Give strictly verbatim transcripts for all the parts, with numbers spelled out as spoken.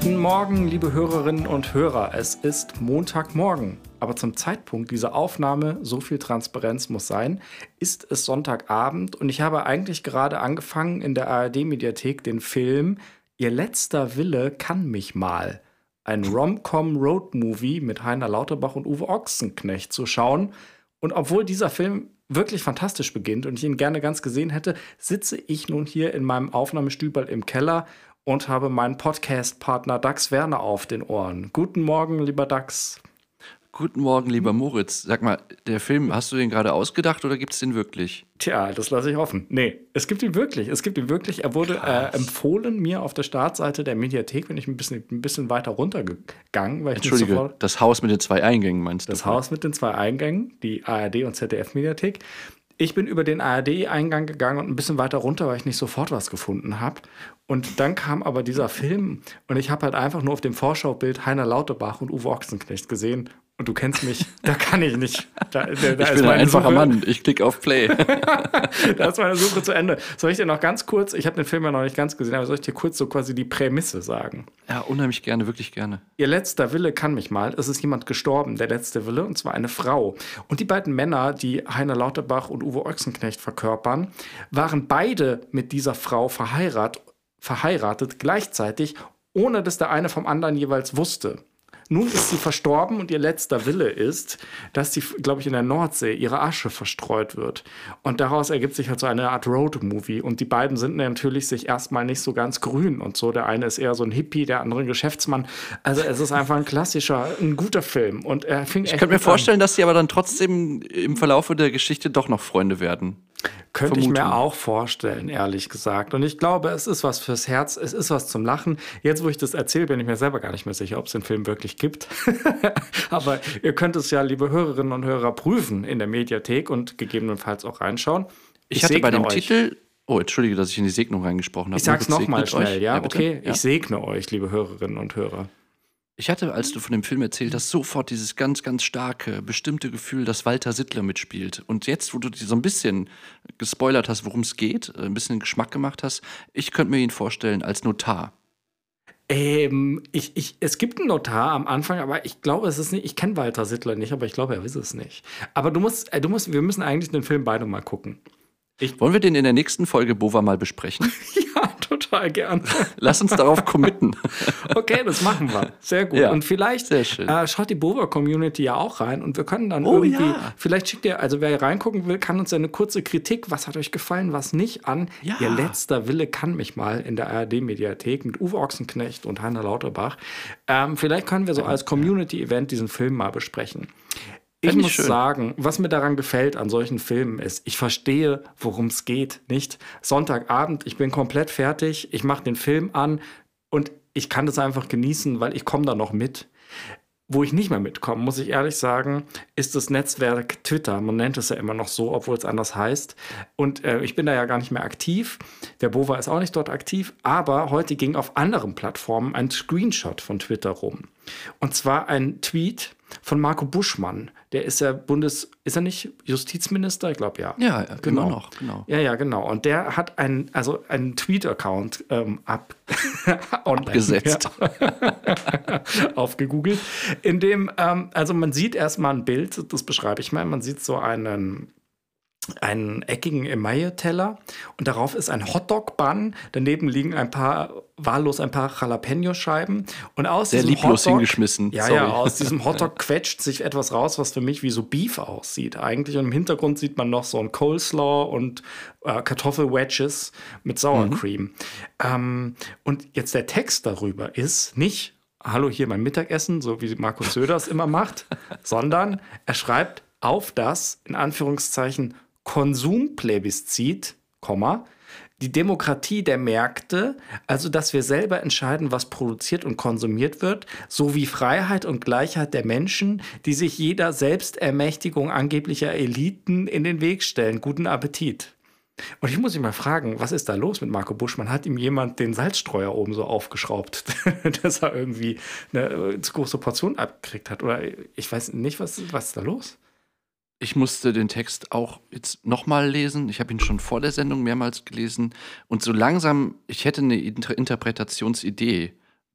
Guten Morgen, liebe Hörerinnen und Hörer. Es ist Montagmorgen. Aber zum Zeitpunkt dieser Aufnahme, so viel Transparenz muss sein, ist es Sonntagabend und ich habe eigentlich gerade angefangen, in der A R D-Mediathek den Film Ihr letzter Wille kann mich mal, ein Rom-Com-Road-Movie mit Heiner Lauterbach und Uwe Ochsenknecht zu schauen. Und obwohl dieser Film wirklich fantastisch beginnt und ich ihn gerne ganz gesehen hätte, sitze ich nun hier in meinem Aufnahmestübel im Keller und habe meinen Podcast-Partner Dax Werner auf den Ohren. Guten Morgen, lieber Dax. Guten Morgen, lieber Moritz. Sag mal, der Film, hast du den gerade ausgedacht oder gibt es den wirklich? Tja, das lasse ich offen. Nee, es gibt ihn wirklich. Es gibt ihn wirklich. Er wurde äh, empfohlen mir auf der Startseite der Mediathek, bin ich ein bisschen, ein bisschen weiter runtergegangen. Weil ich Entschuldige, sofort, das Haus mit den zwei Eingängen meinst du? Das Haus mit den zwei Eingängen, die A R D- und Z D F-Mediathek. Ich bin über den A R D-Eingang gegangen und ein bisschen weiter runter, weil ich nicht sofort was gefunden habe. Und dann kam aber dieser Film und ich habe halt einfach nur auf dem Vorschaubild Heiner Lauterbach und Uwe Ochsenknecht gesehen. Und du kennst mich, da kann ich nicht. Da, da, da ich ist bin ein einfacher Suche. Mann, ich klicke auf Play. Da ist meine Suche zu Ende. Soll ich dir noch ganz kurz, ich habe den Film ja noch nicht ganz gesehen, aber soll ich dir kurz so quasi die Prämisse sagen? Ja, unheimlich gerne, wirklich gerne. Ihr letzter Wille kann mich mal. Es ist jemand gestorben, der letzte Wille, und zwar eine Frau. Und die beiden Männer, die Heiner Lauterbach und Uwe Ochsenknecht verkörpern, waren beide mit dieser Frau verheiratet, verheiratet gleichzeitig, ohne dass der eine vom anderen jeweils wusste. Nun ist sie verstorben und ihr letzter Wille ist, dass sie, glaube ich, in der Nordsee ihre Asche verstreut wird. Und daraus ergibt sich halt so eine Art Road-Movie. Und die beiden sind natürlich sich erstmal nicht so ganz grün und so. Der eine ist eher so ein Hippie, der andere ein Geschäftsmann. Also es ist einfach ein klassischer, ein guter Film. Und er fing Ich echt könnte mir gut vorstellen, an. dass sie aber dann trotzdem im Verlaufe der Geschichte doch noch Freunde werden. Könnte ich Vermutung. mir auch vorstellen, ehrlich gesagt. Und ich glaube, es ist was fürs Herz, es ist was zum Lachen. Jetzt, wo ich das erzähle, bin ich mir selber gar nicht mehr sicher, ob es den Film wirklich gibt. Aber ihr könnt es ja, liebe Hörerinnen und Hörer, prüfen in der Mediathek und gegebenenfalls auch reinschauen. Ich, ich hatte bei dem euch. Titel, oh, entschuldige, dass ich in die Segnung reingesprochen habe. Ich sag's nochmal schnell, euch. ja, ja okay? Ja. Ich segne euch, liebe Hörerinnen und Hörer. Ich hatte, als du von dem Film erzählt hast, sofort dieses ganz, ganz starke, bestimmte Gefühl, dass Walter Sittler mitspielt. Und jetzt, wo du dir so ein bisschen gespoilert hast, worum es geht, ein bisschen Geschmack gemacht hast, ich könnte mir ihn vorstellen als Notar. Ähm, ich, ich, es gibt einen Notar am Anfang, aber ich glaube, es ist nicht, ich kenne Walter Sittler nicht, aber ich glaube, er weiß es nicht. Aber du musst, äh, du musst, wir müssen eigentlich den Film beide mal gucken. Ich, Wollen wir den in der nächsten Folge Bova mal besprechen? Ja, total gern. Lass uns darauf committen. Okay, das machen wir. Sehr gut. Ja, und vielleicht sehr schön. Äh, schaut die Bova-Community ja auch rein und wir können dann Oh, irgendwie, ja. vielleicht schickt ihr, also wer reingucken will, kann uns ja eine kurze Kritik, was hat euch gefallen, was nicht, an Ja. Ihr letzter Wille kann mich mal in der A R D-Mediathek mit Uwe Ochsenknecht und Heiner Lauterbach. Ähm, vielleicht können wir so als Community-Event diesen Film mal besprechen. Ich Fänd ich muss schön. sagen, was mir daran gefällt an solchen Filmen ist, ich verstehe, worum es geht, nicht? Sonntagabend, ich bin komplett fertig, ich mache den Film an und ich kann das einfach genießen, weil ich komme da noch mit. Wo ich nicht mehr mitkomme, muss ich ehrlich sagen, ist das Netzwerk Twitter. Man nennt es ja immer noch so, obwohl es anders heißt. Und äh, ich bin da ja gar nicht mehr aktiv. Der Bova ist auch nicht dort aktiv. Aber heute ging auf anderen Plattformen ein Screenshot von Twitter rum. Und zwar ein Tweet von Marco Buschmann. Der ist ja Bundes... Ist er nicht Justizminister? Ich glaube, ja. Ja, ja, genau. Immer noch, genau. Ja, ja, genau. Und der hat einen, also einen Tweet-Account ähm, ab Abgesetzt. Ja. aufgegoogelt, in dem, ähm, also man sieht erstmal ein Bild, das beschreibe ich mal, man sieht so einen einen eckigen Emaille-Teller und darauf ist ein Hotdog-Bun. Daneben liegen ein paar, wahllos ein paar Jalapeno-Scheiben. Und aus Sehr diesem lieblos Hotdog, hingeschmissen. Ja, Sorry. ja, aus diesem Hotdog quetscht sich etwas raus, was für mich wie so Beef aussieht eigentlich. Und im Hintergrund sieht man noch so ein Coleslaw und äh, Kartoffel-Wedges mit Sour Cream. Mhm. Ähm, und jetzt der Text darüber ist nicht hallo, hier mein Mittagessen, so wie Markus Söder es immer macht, sondern er schreibt auf das, in Anführungszeichen, Konsumplebiscit, Komma, die Demokratie der Märkte, also dass wir selber entscheiden, was produziert und konsumiert wird, sowie Freiheit und Gleichheit der Menschen, die sich jeder Selbstermächtigung angeblicher Eliten in den Weg stellen. Guten Appetit. Und ich muss mich mal fragen, was ist da los mit Marco Buschmann? Hat ihm jemand den Salzstreuer oben so aufgeschraubt, dass er irgendwie eine zu große Portion abgekriegt hat? Oder ich weiß nicht, was, was ist da los? Ich musste den Text auch jetzt nochmal lesen. Ich habe ihn schon vor der Sendung mehrmals gelesen. Und so langsam, ich hätte eine Inter- Interpretationsidee,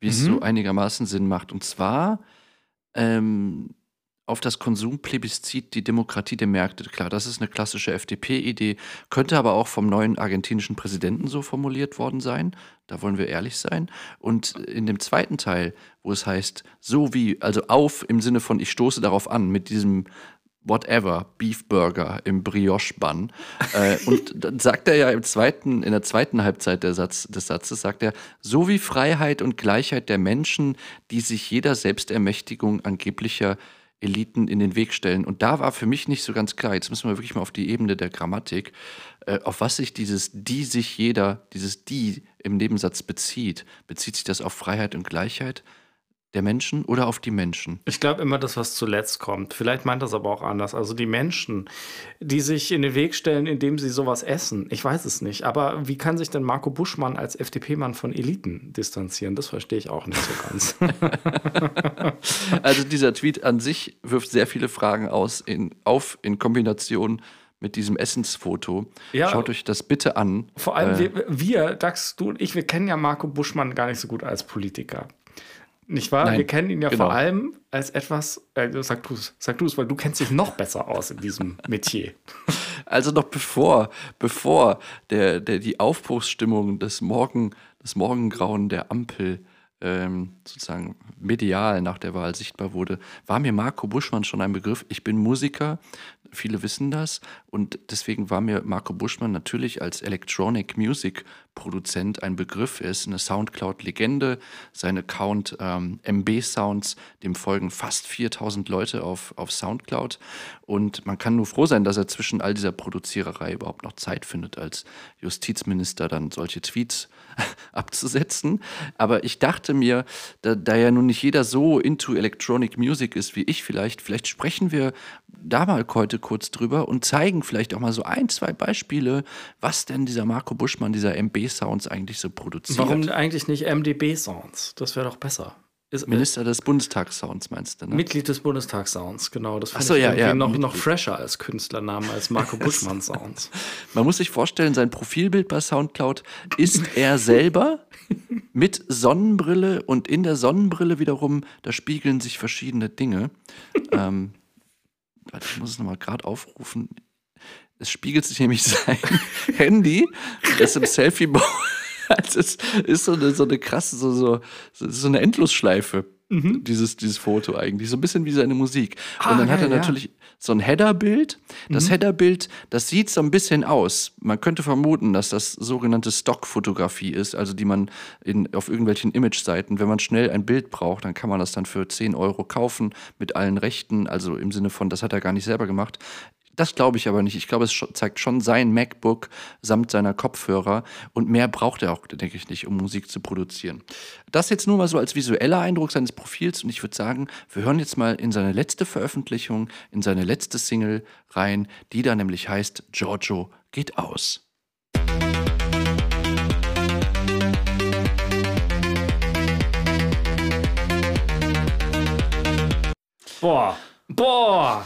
wie es so einigermaßen Sinn macht. Und zwar ähm, auf das Konsumplebiscit die Demokratie der Märkte. Klar, das ist eine klassische F D P-Idee, könnte aber auch vom neuen argentinischen Präsidenten so formuliert worden sein. Da wollen wir ehrlich sein. Und in dem zweiten Teil, wo es heißt, so wie, also auf im Sinne von, ich stoße darauf an, mit diesem whatever, Beef Burger im Brioche-Bun. äh, und dann sagt er ja im zweiten, in der zweiten Halbzeit der Satz, des Satzes, sagt er, so wie Freiheit und Gleichheit der Menschen, die sich jeder Selbstermächtigung angeblicher Eliten in den Weg stellen. Und da war für mich nicht so ganz klar, jetzt müssen wir wirklich mal auf die Ebene der Grammatik, äh, auf was sich dieses die sich jeder, dieses die im Nebensatz bezieht. Bezieht sich das auf Freiheit und Gleichheit der Menschen oder auf die Menschen? Ich glaube immer das, was zuletzt kommt. Vielleicht meint das aber auch anders. Also die Menschen, die sich in den Weg stellen, indem sie sowas essen. Ich weiß es nicht. Aber wie kann sich denn Marco Buschmann als F D P-Mann von Eliten distanzieren? Das verstehe ich auch nicht so ganz. Also dieser Tweet an sich wirft sehr viele Fragen aus in, auf in Kombination mit diesem Essensfoto. Ja. Schaut euch das bitte an. Vor allem Äh, wir, wir, Dax, du und ich, wir kennen ja Marco Buschmann gar nicht so gut als Politiker. Nicht wahr? Nein, wir kennen ihn ja genau. vor allem als etwas, äh, sag du es, sag du es, weil du kennst dich noch besser aus in diesem Metier. Also noch bevor, bevor der, der, die Aufbruchsstimmung des, Morgen, des Morgengrauen der Ampel ähm, sozusagen medial nach der Wahl sichtbar wurde, war mir Marco Buschmann schon ein Begriff. Ich bin Musiker, viele wissen das und deswegen war mir Marco Buschmann natürlich als Electronic Music Produzent ein Begriff. Er ist eine Soundcloud-Legende. Sein Account ähm, M B Sounds, dem folgen fast viertausend Leute auf, auf Soundcloud. Und man kann nur froh sein, dass er zwischen all dieser Produziererei überhaupt noch Zeit findet, als Justizminister dann solche Tweets abzusetzen. Aber ich dachte mir, da, da ja nun nicht jeder so into Electronic Music ist wie ich vielleicht, vielleicht sprechen wir da mal heute kurz drüber und zeigen vielleicht auch mal so ein, zwei Beispiele, was denn dieser Marco Buschmann, dieser M B Sounds eigentlich so produziert. Warum eigentlich nicht M D B Sounds? Das wäre doch besser. Ist, Minister des Bundestagssounds meinst du, ne? Mitglied des Bundestagssounds, genau. Das finde Ach so, ich ja, irgendwie ja, noch, Mitglied. noch fresher als Künstlernamen, als Marco Buschmann Sounds. Man muss sich vorstellen, sein Profilbild bei Soundcloud ist er selber mit Sonnenbrille und in der Sonnenbrille wiederum, da spiegeln sich verschiedene Dinge. ähm, warte, ich muss es nochmal gerade aufrufen. Es spiegelt sich nämlich sein Handy, das im Selfie-Mode. Also es ist so eine, so eine krasse, so, so, so eine Endlosschleife, mhm. dieses, dieses Foto eigentlich. So ein bisschen wie seine Musik. Ah, und dann geil, hat er natürlich ja. so ein Header-Bild. Das mhm. Header-Bild, das sieht so ein bisschen aus. Man könnte vermuten, dass das sogenannte Stock-Fotografie ist, also die man in, auf irgendwelchen Image-Seiten, wenn man schnell ein Bild braucht, dann kann man das dann für zehn Euro kaufen mit allen Rechten. Also im Sinne von, das hat er gar nicht selber gemacht. Das glaube ich aber nicht. Ich glaube, es zeigt schon sein MacBook samt seiner Kopfhörer und mehr braucht er auch, denke ich, nicht, um Musik zu produzieren. Das jetzt nur mal so als visueller Eindruck seines Profils und ich würde sagen, wir hören jetzt mal in seine letzte Veröffentlichung, in seine letzte Single rein, die da nämlich heißt Giorgio geht aus. Boah, boah.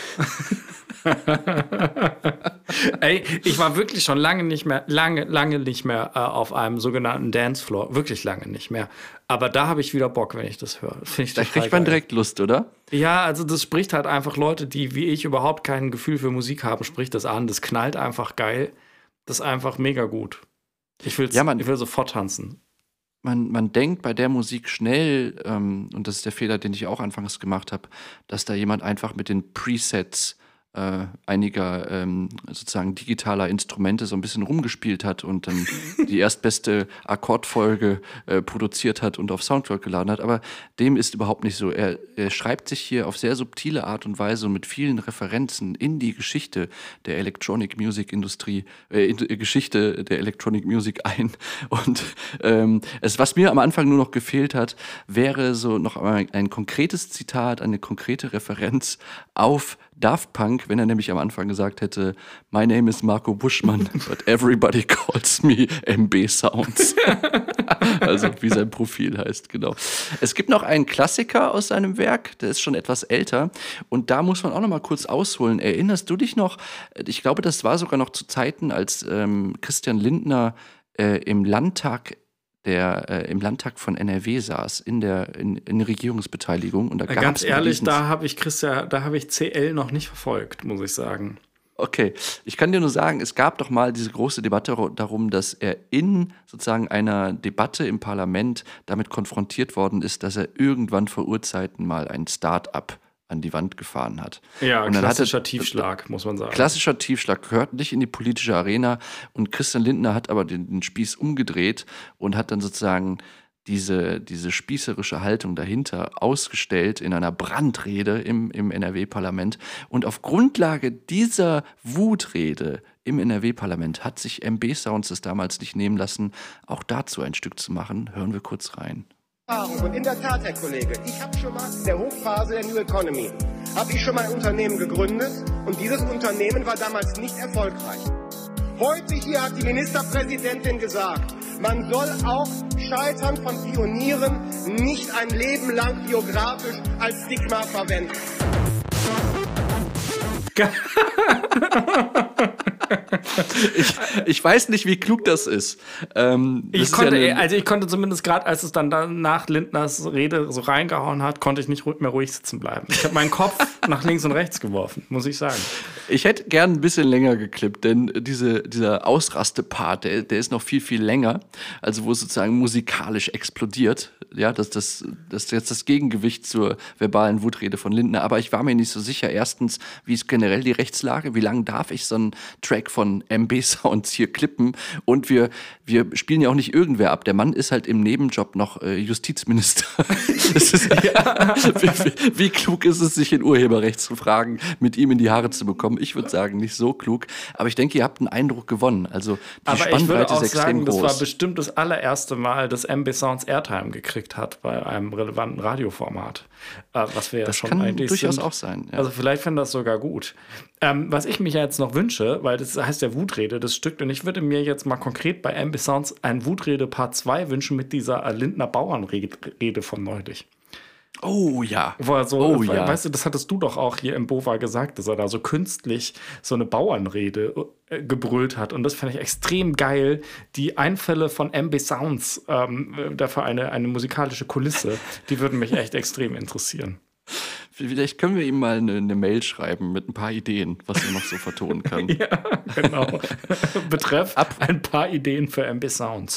Ey, ich war wirklich schon lange nicht mehr, lange, lange nicht mehr äh, auf einem sogenannten Dancefloor. Wirklich lange nicht mehr. Aber da habe ich wieder Bock, wenn ich das höre. Find ich da kriegt man direkt Lust, oder? Ja, also das spricht halt einfach Leute, die wie ich überhaupt kein Gefühl für Musik haben, spricht das an. Das knallt einfach geil. Das ist einfach mega gut. Ich, will's, ja, man, ich will sofort tanzen. Man, man denkt bei der Musik schnell, ähm, und das ist der Fehler, den ich auch anfangs gemacht habe, dass da jemand einfach mit den Presets Äh, einiger ähm, sozusagen digitaler Instrumente so ein bisschen rumgespielt hat und dann die erstbeste Akkordfolge äh, produziert hat und auf Soundcloud geladen hat. Aber dem ist überhaupt nicht so. Er, er schreibt sich hier auf sehr subtile Art und Weise und mit vielen Referenzen in die Geschichte der Electronic Music Industrie, äh, in die Geschichte der Electronic Music ein. Und ähm, es, was mir am Anfang nur noch gefehlt hat, wäre so noch ein, ein konkretes Zitat, eine konkrete Referenz auf Daft Punk, wenn er nämlich am Anfang gesagt hätte, my name is Marco Buschmann, but everybody calls me M B Sounds. Also wie sein Profil heißt, genau. Es gibt noch einen Klassiker aus seinem Werk, der ist schon etwas älter und da muss man auch noch mal kurz ausholen. Erinnerst du dich noch, ich glaube, das war sogar noch zu Zeiten, als ähm, Christian Lindner äh, im Landtag der äh, im Landtag von N R W saß, in der in, in Regierungsbeteiligung. Und da Ja, ganz ehrlich, da habe ich Christian, da habe ich C L noch nicht verfolgt, muss ich sagen. Okay, ich kann dir nur sagen, es gab doch mal diese große Debatte darum, dass er in sozusagen einer Debatte im Parlament damit konfrontiert worden ist, dass er irgendwann vor Urzeiten mal ein Start-up an die Wand gefahren hat. Ja, und dann klassischer hatte, Tiefschlag, muss man sagen. Klassischer Tiefschlag, gehört nicht in die politische Arena. Und Christian Lindner hat aber den, den Spieß umgedreht und hat dann sozusagen diese, diese spießerische Haltung dahinter ausgestellt in einer Brandrede im, im N R W-Parlament. Und auf Grundlage dieser Wutrede im N R W-Parlament hat sich M B Sounds es damals nicht nehmen lassen, auch dazu ein Stück zu machen. Hören wir kurz rein. Und in der Tat, Herr Kollege, ich habe schon mal in der Hochphase der New Economy, habe ich schon mal ein Unternehmen gegründet und dieses Unternehmen war damals nicht erfolgreich. Heute hier hat die Ministerpräsidentin gesagt, man soll auch Scheitern von Pionieren nicht ein Leben lang biografisch als Stigma verwenden. ich, ich weiß nicht, wie klug das ist. Ähm, das ich ist konnte, ja eine, also ich konnte zumindest gerade, als es dann da nach Lindners Rede so reingehauen hat, konnte ich nicht mehr ruhig sitzen bleiben. Ich habe meinen Kopf nach links und rechts geworfen, muss ich sagen. Ich hätte gern ein bisschen länger geklippt, denn diese, dieser Ausraste-Part, der, der ist noch viel, viel länger. Also wo es sozusagen musikalisch explodiert. Ja, das, das, das ist jetzt das Gegengewicht zur verbalen Wutrede von Lindner. Aber ich war mir nicht so sicher, erstens, wie ist generell die Rechtslage? Wie lange darf ich so einen Track von M B Sounds hier klippen? Und wir, wir spielen ja auch nicht irgendwer ab. Der Mann ist halt im Nebenjob noch äh, Justizminister. Das ist, ja, wie, wie klug ist es, sich in Urheberrechtsfragen mit ihm in die Haare zu bekommen? Ich würde sagen, nicht so klug. Aber ich denke, ihr habt einen Eindruck gewonnen. Also die Aber Spannbreite ich würde auch ist extrem sagen, groß. das war bestimmt das allererste Mal, dass M B Sounds Airtime gekriegt hat bei einem relevanten Radioformat. Äh, was wir ja das schon kann eigentlich durchaus sind. auch sein. Ja. Also vielleicht fände das sogar gut. Ähm, was ich mich ja jetzt noch wünsche, weil das heißt ja Wutrede, das Stück, und ich würde mir jetzt mal konkret bei M B Sounds ein Wutrede Part zwei wünschen mit dieser Lindner Bauernrede von neulich. Oh ja. Wo er so, oh ja. Weißt du, das hattest du doch auch hier im Bova gesagt, dass er da so künstlich so eine Bauernrede äh, gebrüllt hat. Und das fand ich extrem geil. Die Einfälle von M B Sounds, ähm, dafür eine, eine musikalische Kulisse, die würden mich echt extrem interessieren. Vielleicht können wir ihm mal eine, eine Mail schreiben mit ein paar Ideen, was er noch so vertonen kann. Ja, genau. Betreff Ab ein paar Ideen für M B Sounds.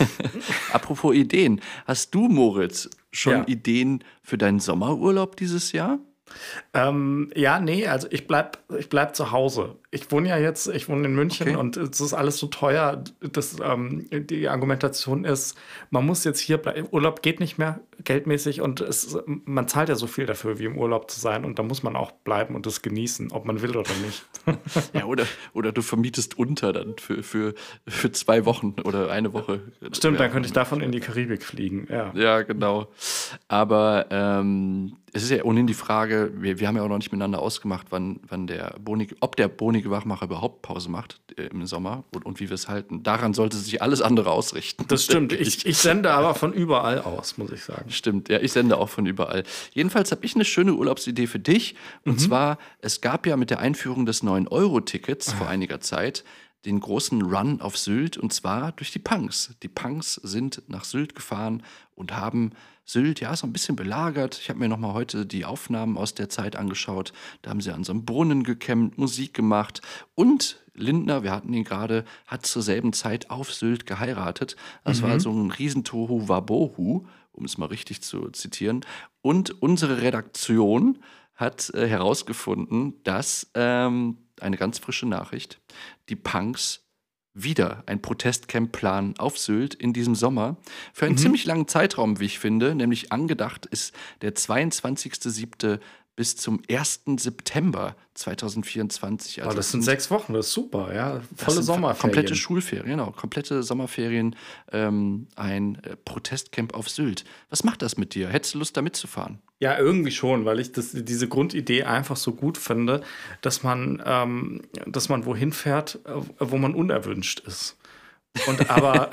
Apropos Ideen, hast du, Moritz, schon Ja. Ideen für deinen Sommerurlaub dieses Jahr? Ähm, ja, nee, also ich bleib, ich bleib zu Hause. Ich wohne ja jetzt, ich wohne in München Okay. und es ist alles so teuer. Das, ähm, die Argumentation ist, man muss jetzt hier bleiben. Urlaub geht nicht mehr geldmäßig und es, man zahlt ja so viel dafür, wie im Urlaub zu sein, und da muss man auch bleiben und das genießen, ob man will oder nicht. Ja, oder, oder du vermietest unter dann für, für, für zwei Wochen oder eine Woche. Stimmt, ja. dann könnte ich davon in die Karibik fliegen. Ja. Ja, genau. Aber ähm, es ist ja ohnehin die Frage, wir, wir haben ja auch noch nicht miteinander ausgemacht, wann, wann der Bonig, ob der bonige Wachmacher überhaupt Pause macht äh, im Sommer und, und wie wir es halten. Daran sollte sich alles andere ausrichten. Das stimmt. Ich, ich sende aber von überall aus, muss ich sagen. Stimmt, ja, ich sende auch von überall. Jedenfalls habe ich eine schöne Urlaubsidee für dich. Und zwar, es gab ja mit der Einführung des neun Euro Tickets vor einiger Zeit den großen Run auf Sylt, und zwar durch die Punks. Die Punks sind nach Sylt gefahren und haben Sylt ja so ein bisschen belagert. Ich habe mir noch mal heute die Aufnahmen aus der Zeit angeschaut. Da haben sie an so einem Brunnen gecampt, Musik gemacht, und Lindner, wir hatten ihn gerade, hat zur selben Zeit auf Sylt geheiratet. Das war also ein Riesentohu Wabohu, um es mal richtig zu zitieren. Und unsere Redaktion hat äh, herausgefunden, dass ähm, eine ganz frische Nachricht, die Punks wieder ein Protestcamp planen auf Sylt in diesem Sommer für einen ziemlich langen Zeitraum, wie ich finde, nämlich angedacht ist der zweiundzwanzigster siebter bis zum ersten September zweitausendvierundzwanzig. Also Oh, das sind sechs Wochen, das ist super, ja. das Volle sind Sommerferien. Komplette Schulferien, genau. Komplette Sommerferien, ähm, ein äh, Protestcamp auf Sylt. Was macht das mit dir? Hättest du Lust, da mitzufahren? Ja, irgendwie schon, weil ich das, diese Grundidee einfach so gut finde, dass man, ähm, dass man wohin fährt, äh, wo man unerwünscht ist. Und aber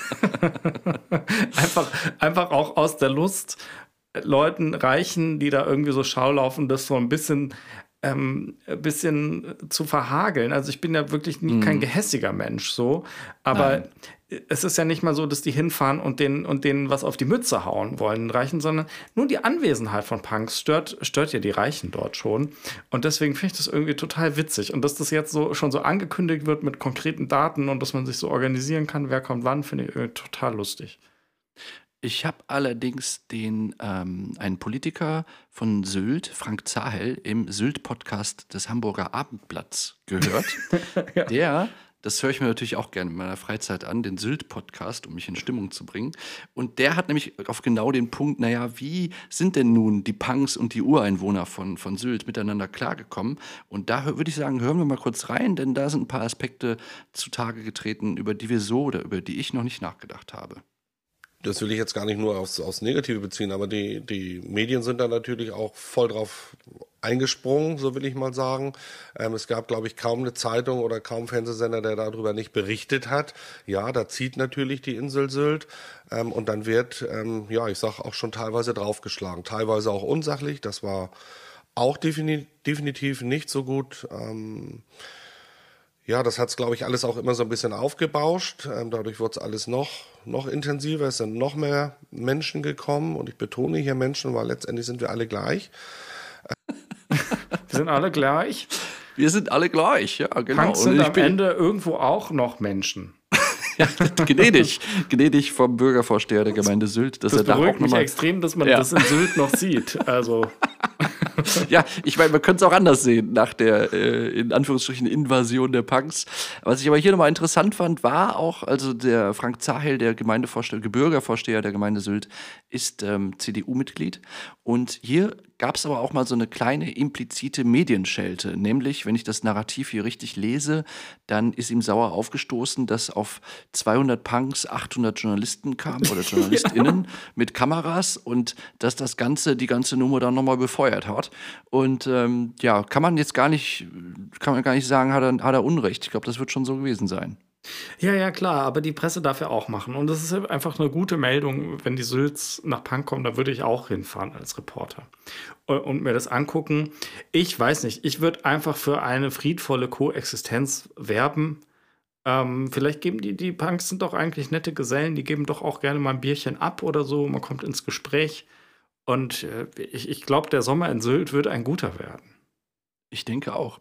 einfach, einfach auch aus der Lust, Leuten Reichen, die da irgendwie so Schau laufen, das so ein bisschen ähm, ein bisschen zu verhageln. Also ich bin ja wirklich nie, kein gehässiger Mensch so, aber Nein. es ist ja nicht mal so, dass die hinfahren und denen, und denen was auf die Mütze hauen wollen, Reichen, sondern nur die Anwesenheit von Punks stört, stört ja die Reichen dort schon. Und deswegen finde ich das irgendwie total witzig. Und dass das jetzt so schon so angekündigt wird mit konkreten Daten und dass man sich so organisieren kann, wer kommt wann, finde ich irgendwie total lustig. Ich habe allerdings den ähm, einen Politiker von Sylt, Frank Zahel, im Sylt-Podcast des Hamburger Abendblatts gehört. ja. Der, das höre ich mir natürlich auch gerne in meiner Freizeit an, den Sylt-Podcast, um mich in Stimmung zu bringen. Und der hat nämlich auf genau den Punkt, naja, wie sind denn nun die Punks und die Ureinwohner von, von Sylt miteinander klargekommen? Und da würde ich sagen, hören wir mal kurz rein, denn da sind ein paar Aspekte zutage getreten, über die wir so oder über die ich noch nicht nachgedacht habe. Das will ich jetzt gar nicht nur aufs, aufs Negative beziehen, aber die, die Medien sind da natürlich auch voll drauf eingesprungen, so will ich mal sagen. Ähm, es gab, glaube ich, kaum eine Zeitung oder kaum Fernsehsender, der darüber nicht berichtet hat. Ja, da zieht natürlich die Insel Sylt ähm, und dann wird, ähm, ja, ich sag auch schon teilweise draufgeschlagen, teilweise auch unsachlich. Das war auch defini- definitiv nicht so gut. Ähm, Ja, das hat's, glaube ich, alles auch immer so ein bisschen aufgebauscht. Ähm, dadurch wurde es alles noch, noch intensiver. Es sind noch mehr Menschen gekommen. Und ich betone hier Menschen, weil letztendlich sind wir alle gleich. Wir sind alle gleich. Wir sind alle gleich, ja, genau. Punks sind am Ende irgendwo auch noch Menschen. Ja, gnädig, gnädig vom Bürgervorsteher der Gemeinde Sylt. Dass das er da beruhigt auch mich mal, extrem, dass man ja. das in Sylt noch sieht. Also... Ja, ich meine, man könnte es auch anders sehen nach der, äh, in Anführungsstrichen, Invasion der Punks. Was ich aber hier nochmal interessant fand, war auch, also der Frank Zahel, der Gemeindevorsteher, Bürgervorsteher der Gemeinde Sylt, ist ähm, C D U-Mitglied. Und hier gab es aber auch mal so eine kleine implizite Medienschelte. Nämlich, wenn ich das Narrativ hier richtig lese, dann ist ihm sauer aufgestoßen, dass auf zweihundert Punks achthundert Journalisten kamen oder JournalistInnen ja. mit Kameras und dass das Ganze, die ganze Nummer dann nochmal befeuert hat. Und ähm, ja, kann man jetzt gar nicht, kann man gar nicht sagen, hat er, hat er Unrecht. Ich glaube, das wird schon so gewesen sein. Ja, ja, klar, aber die Presse darf ja auch machen. Und das ist einfach eine gute Meldung, wenn die Sylts nach Punk kommen, da würde ich auch hinfahren als Reporter und mir das angucken. Ich weiß nicht, ich würde einfach für eine friedvolle Koexistenz werben. Ähm, vielleicht geben die, die Punks sind doch eigentlich nette Gesellen, die geben doch auch gerne mal ein Bierchen ab oder so, man kommt ins Gespräch. Und äh, ich, ich glaube, der Sommer in Sylt wird ein guter werden. Ich denke auch.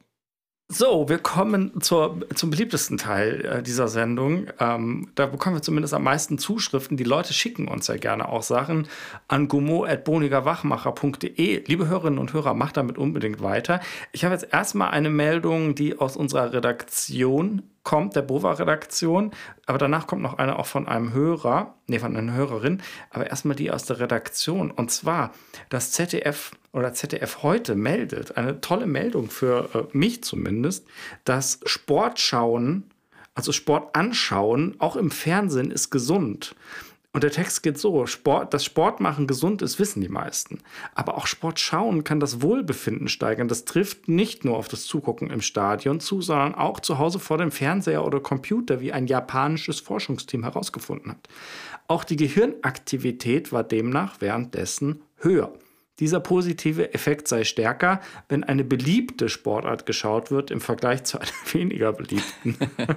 So, wir kommen zur, zum beliebtesten Teil äh, dieser Sendung. Ähm, da bekommen wir zumindest am meisten Zuschriften. Die Leute schicken uns ja gerne auch Sachen an gummo at bonigerwachmacher punkt de. Liebe Hörerinnen und Hörer, macht damit unbedingt weiter. Ich habe jetzt erstmal eine Meldung, die aus unserer Redaktion kommt, der Bova-Redaktion. Aber danach kommt noch eine auch von einem Hörer, nee, von einer Hörerin. Aber erstmal die aus der Redaktion. Und zwar das Z D F oder Z D F heute meldet, eine tolle Meldung für äh, mich zumindest, dass Sportschauen, also Sport anschauen, auch im Fernsehen ist gesund. Und der Text geht so, Sport, dass Sport machen gesund ist, wissen die meisten. Aber auch Sport schauen kann das Wohlbefinden steigern. Das trifft nicht nur auf das Zugucken im Stadion zu, sondern auch zu Hause vor dem Fernseher oder Computer, wie ein japanisches Forschungsteam herausgefunden hat. Auch die Gehirnaktivität war demnach währenddessen höher. Dieser positive Effekt sei stärker, wenn eine beliebte Sportart geschaut wird im Vergleich zu einer weniger beliebten.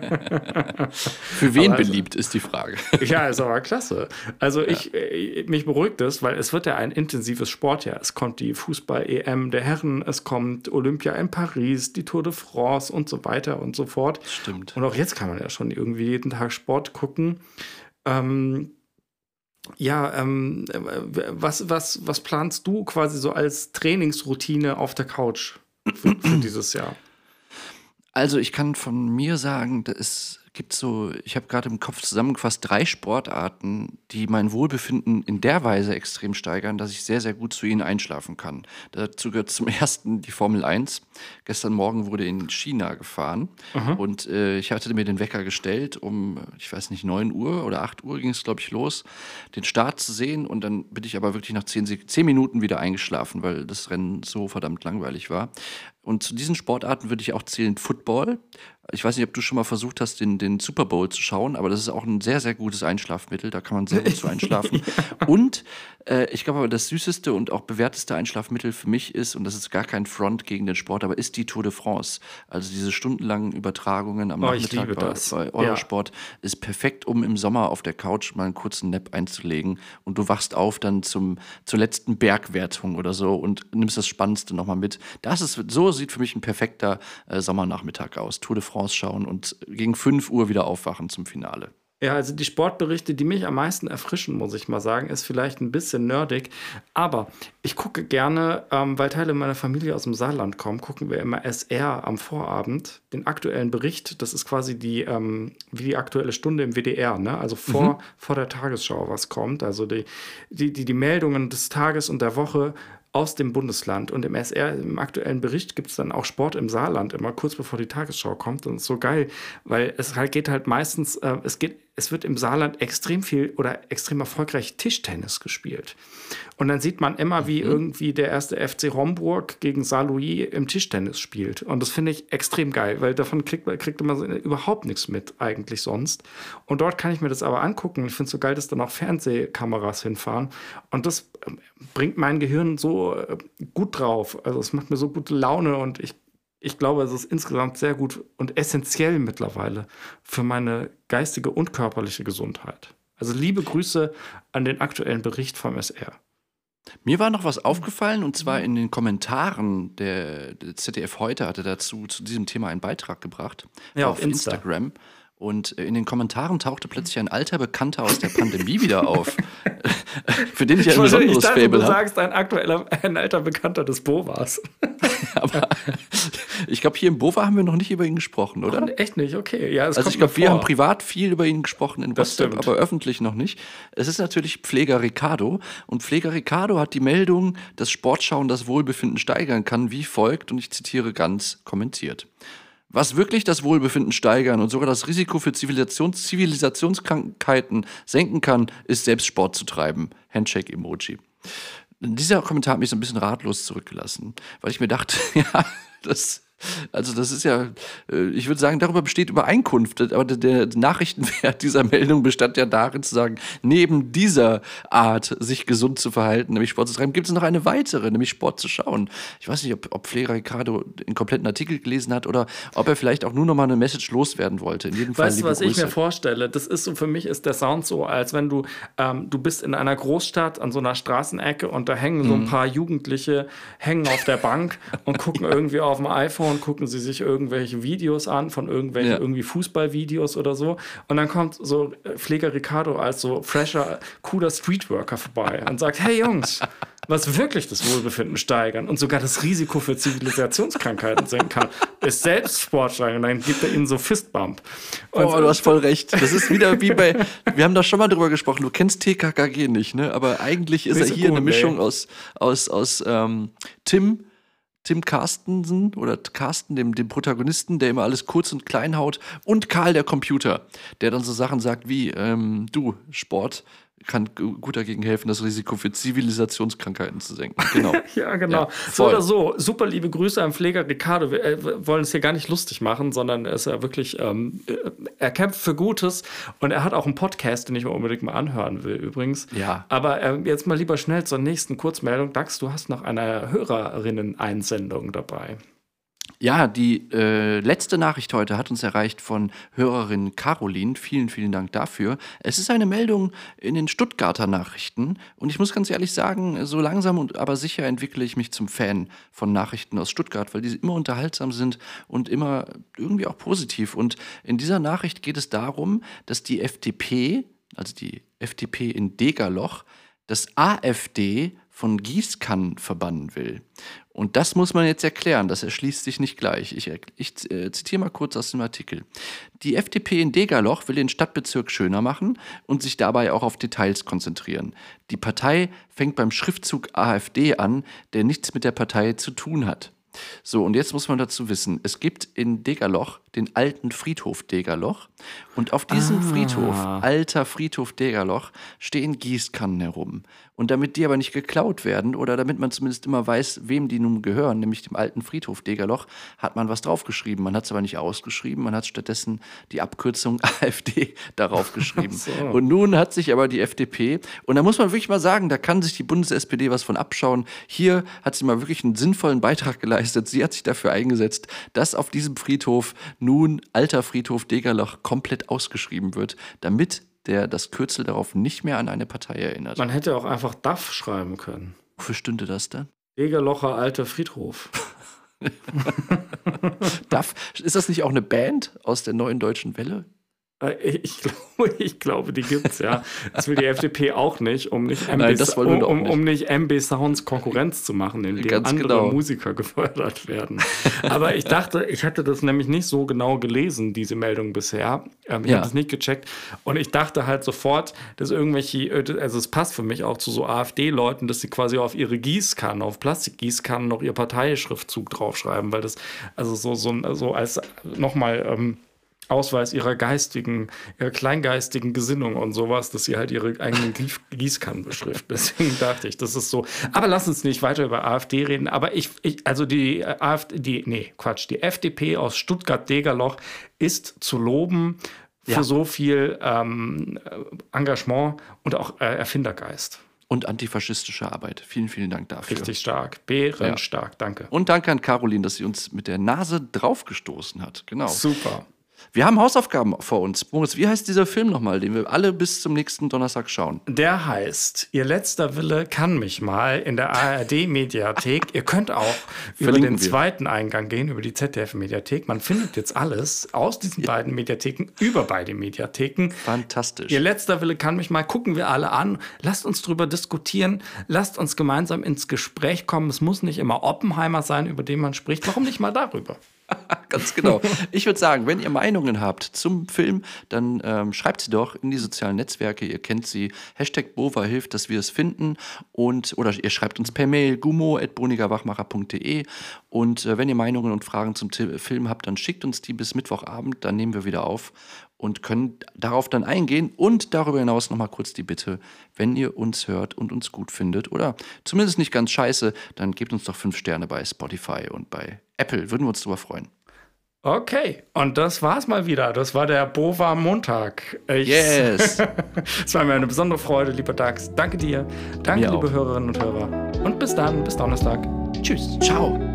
Für wen also, beliebt ist die Frage. Ja, ist aber klasse. Also ja. ich, ich mich beruhigt es, weil es wird ja ein intensives Sportjahr. Es kommt die Fußball-E M der Herren, es kommt Olympia in Paris, die Tour de France und so weiter und so fort. Stimmt. Und auch jetzt kann man ja schon irgendwie jeden Tag Sport gucken. Ähm, Ja, ähm, was, was, was planst du quasi so als Trainingsroutine auf der Couch für, für dieses Jahr? Also ich kann von mir sagen, es gibt so, ich habe gerade im Kopf zusammengefasst drei Sportarten, die mein Wohlbefinden in der Weise extrem steigern, dass ich sehr, sehr gut zu ihnen einschlafen kann. Dazu gehört zum ersten die Formel eins. Gestern Morgen wurde in China gefahren mhm. und äh, ich hatte mir den Wecker gestellt um, ich weiß nicht, neun Uhr oder acht Uhr ging es, glaube ich, los, den Start zu sehen und dann bin ich aber wirklich nach zehn, zehn Minuten wieder eingeschlafen, weil das Rennen so verdammt langweilig war. Und zu diesen Sportarten würde ich auch zählen Football, Ich weiß nicht, ob du schon mal versucht hast, den, den Super Bowl zu schauen, aber das ist auch ein sehr, sehr gutes Einschlafmittel. Da kann man sehr gut zu einschlafen. ja. Und äh, ich glaube aber, das süßeste und auch bewährteste Einschlafmittel für mich ist, und das ist gar kein Front gegen den Sport, aber ist die Tour de France. Also diese stundenlangen Übertragungen am Oh, ich Nachmittag liebe bei, das. bei Eurosport ja. ist perfekt, um im Sommer auf der Couch mal einen kurzen Nap einzulegen und du wachst auf dann zum, zur letzten Bergwertung oder so und nimmst das Spannendste nochmal mit. Das ist, so sieht für mich ein perfekter äh, Sommernachmittag aus. Tour de France schauen und gegen fünf Uhr wieder aufwachen zum Finale. Ja, also die Sportberichte, die mich am meisten erfrischen, muss ich mal sagen, ist vielleicht ein bisschen nerdig, aber ich gucke gerne, ähm, weil Teile meiner Familie aus dem Saarland kommen, gucken wir immer S R am Vorabend, den aktuellen Bericht, das ist quasi die, ähm, wie die aktuelle Stunde im W D R, ne? Also vor, mhm. vor der Tagesschau, was kommt, also die, die, die, die Meldungen des Tages und der Woche aus dem Bundesland. Und im S R, im aktuellen Bericht, gibt es dann auch Sport im Saarland, immer kurz bevor die Tagesschau kommt. Und das ist so geil, weil es halt geht halt meistens, äh, es geht, es wird im Saarland extrem viel oder extrem erfolgreich Tischtennis gespielt. Und dann sieht man immer, wie mhm. irgendwie der erste F C Homburg gegen Saarlouis im Tischtennis spielt. Und das finde ich extrem geil, weil davon kriegt, kriegt man überhaupt nichts mit eigentlich sonst. Und dort kann ich mir das aber angucken. Ich finde es so geil, dass dann auch Fernsehkameras hinfahren. Und das bringt mein Gehirn so gut drauf. Also es macht mir so gute Laune und ich Ich glaube, es ist insgesamt sehr gut und essentiell mittlerweile für meine geistige und körperliche Gesundheit. Also liebe Grüße an den aktuellen Bericht vom S R. Mir war noch was aufgefallen, und zwar in den Kommentaren, der, der Z D F heute hatte dazu zu diesem Thema einen Beitrag gebracht, ja, auf, auf Insta. Instagram. Und in den Kommentaren tauchte plötzlich ein alter Bekannter aus der Pandemie wieder auf, für den ich ein besonderes Faible habe. Du sagst, ein aktueller, ein alter Bekannter des Bovas. Aber ich glaube, hier im Bova haben wir noch nicht über ihn gesprochen, oder? Oh, echt nicht? Okay. Ja, also ich glaube, wir haben privat viel über ihn gesprochen in das WhatsApp, stimmt. aber öffentlich noch nicht. Es ist natürlich Pfleger Ricardo. Und Pfleger Ricardo hat die Meldung, dass Sportschauen das Wohlbefinden steigern kann, wie folgt, und ich zitiere ganz kommentiert. Was wirklich das Wohlbefinden steigern und sogar das Risiko für Zivilisations- Zivilisationskrankheiten senken kann, ist selbst Sport zu treiben. Handshake-Emoji. Dieser Kommentar hat mich so ein bisschen ratlos zurückgelassen, weil ich mir dachte, ja, das... Also das ist ja, ich würde sagen, darüber besteht Übereinkunft, aber der Nachrichtenwert dieser Meldung bestand ja darin zu sagen, neben dieser Art, sich gesund zu verhalten, nämlich Sport zu treiben, gibt es noch eine weitere, nämlich Sport zu schauen. Ich weiß nicht, ob, ob Pfleger Ricardo den kompletten Artikel gelesen hat oder ob er vielleicht auch nur noch mal eine Message loswerden wollte. In jedem Fall, weißt du, was Grüße. Ich mir vorstelle? Das ist so, für mich ist der Sound so, als wenn du, ähm, du bist in einer Großstadt an so einer Straßenecke und da hängen so ein mhm. paar Jugendliche, hängen auf der Bank und gucken irgendwie auf dem iPhone und gucken sie sich irgendwelche Videos an von irgendwelchen ja. irgendwie Fußballvideos oder so. Und dann kommt so Pfleger Ricardo als so fresher, cooler Streetworker vorbei und sagt, hey Jungs, was wirklich das Wohlbefinden steigern und sogar das Risiko für Zivilisationskrankheiten senken kann, ist selbst Sport steigern. Und dann gibt er ihnen so Fistbump. Und oh, du hast voll recht. Das ist wieder wie bei, wir haben da schon mal drüber gesprochen, du kennst T K K G nicht, ne? Aber eigentlich ist er hier gut, eine Mischung ey. aus, aus, aus ähm, Tim, Tim Carstensen oder Carsten, dem, dem Protagonisten, der immer alles kurz und klein haut, und Karl, der Computer, der dann so Sachen sagt wie, ähm, du, Sport kann gut dagegen helfen, das Risiko für Zivilisationskrankheiten zu senken. Genau. ja, genau. Ja, so oder so. Super liebe Grüße an Pfleger Ricardo. Wir äh, wollen es hier gar nicht lustig machen, sondern er ist ja wirklich, ähm, er kämpft für Gutes und er hat auch einen Podcast, den ich mir unbedingt mal anhören will übrigens. Ja. Aber äh, jetzt mal lieber schnell zur nächsten Kurzmeldung. Dax, du hast noch eine Hörerinnen-Einsendung dabei. Ja, die äh, letzte Nachricht heute hat uns erreicht von Hörerin Caroline. Vielen, vielen Dank dafür. Es ist eine Meldung in den Stuttgarter Nachrichten. Und ich muss ganz ehrlich sagen, so langsam und aber sicher entwickle ich mich zum Fan von Nachrichten aus Stuttgart, weil die immer unterhaltsam sind und immer irgendwie auch positiv. Und in dieser Nachricht geht es darum, dass die F D P, also die F D P in Degerloch, das AfD von Gießkannen verbannen will. Und das muss man jetzt erklären, das erschließt sich nicht gleich. Ich, ich äh, zitiere mal kurz aus dem Artikel. Die F D P in Degerloch will den Stadtbezirk schöner machen und sich dabei auch auf Details konzentrieren. Die Partei fängt beim Schriftzug AfD an, der nichts mit der Partei zu tun hat. So, und jetzt muss man dazu wissen, es gibt in Degerloch den alten Friedhof Degerloch. Und auf diesem Ah. Friedhof, alter Friedhof Degerloch, stehen Gießkannen herum. Und damit die aber nicht geklaut werden oder damit man zumindest immer weiß, wem die nun gehören, nämlich dem alten Friedhof Degerloch, hat man was draufgeschrieben. Man hat es aber nicht ausgeschrieben, man hat stattdessen die Abkürzung AfD darauf geschrieben. So. Und nun hat sich aber die F D P, und da muss man wirklich mal sagen, da kann sich die Bundes-S P D was von abschauen. Hier hat sie mal wirklich einen sinnvollen Beitrag geleistet. Sie hat sich dafür eingesetzt, dass auf diesem Friedhof nun alter Friedhof Degerloch komplett ausgeschrieben wird, damit der das Kürzel darauf nicht mehr an eine Partei erinnert. Man hätte auch einfach D A F schreiben können. Wofür stünde das dann? Degerlocher alter Friedhof. D A F, ist das nicht auch eine Band aus der Neuen Deutschen Welle? Äh, Ich glaube, ich glaube, die gibt's, ja. Das will die F D P auch nicht, um nicht M B, Nein, das wollen wir um, doch um, nicht. um nicht M B Sounds Konkurrenz zu machen, indem Ganz andere genau. Musiker gefördert werden. Aber ich dachte, ich hatte das nämlich nicht so genau gelesen, diese Meldung bisher. Ähm, ich Ja. habe das nicht gecheckt. Und ich dachte halt sofort, dass irgendwelche, also es passt für mich auch zu so AfD-Leuten, dass sie quasi auf ihre Gießkannen, auf Plastikgießkannen noch ihr Parteischriftzug draufschreiben, weil das also so, so, so als nochmal ähm, Ausweis ihrer geistigen, ihrer kleingeistigen Gesinnung und sowas, dass sie halt ihre eigenen Gieß- Gießkannen beschriften. Deswegen dachte ich, das ist so. Aber lass uns nicht weiter über AfD reden. Aber ich, ich also die äh, AfD, die, nee, Quatsch, die F D P aus Stuttgart-Degerloch ist zu loben für Ja. so viel ähm, Engagement und auch äh, Erfindergeist. Und antifaschistische Arbeit. Vielen, vielen Dank dafür. Richtig stark. Bärenstark. Danke. Und danke an Caroline, dass sie uns mit der Nase draufgestoßen hat. Genau. Super. Wir haben Hausaufgaben vor uns. Moritz, wie heißt dieser Film nochmal, den wir alle bis zum nächsten Donnerstag schauen? Der heißt Ihr letzter Wille kann mich mal in der A R D-Mediathek. Ihr könnt auch über Verlinken den wir. zweiten Eingang gehen, über die Z D F-Mediathek. Man findet jetzt alles aus diesen beiden Mediatheken, über beide Mediatheken. Fantastisch. Ihr letzter Wille kann mich mal, gucken wir alle an. Lasst uns drüber diskutieren. Lasst uns gemeinsam ins Gespräch kommen. Es muss nicht immer Oppenheimer sein, über den man spricht. Warum nicht mal darüber? Ganz genau. Ich würde sagen, wenn ihr Meinungen habt zum Film, dann ähm, schreibt sie doch in die sozialen Netzwerke. Ihr kennt sie. Hashtag Bova hilft, dass wir es finden. Und, oder ihr schreibt uns per Mail gummo at brunigerwachmacher punkt de. Und äh, wenn ihr Meinungen und Fragen zum T- Film habt, dann schickt uns die bis Mittwochabend. Dann nehmen wir wieder auf und können darauf dann eingehen. Und darüber hinaus nochmal kurz die Bitte, wenn ihr uns hört und uns gut findet oder zumindest nicht ganz scheiße, dann gebt uns doch fünf Sterne bei Spotify und bei Apple. Würden wir uns drüber freuen. Okay, und das war's mal wieder. Das war der Bova Montag. Ich, Yes. Es war mir eine besondere Freude, lieber Dax. Danke dir. Danke, Mir liebe auch. Hörerinnen und Hörer. Und bis dann, bis Donnerstag. Tschüss. Ciao.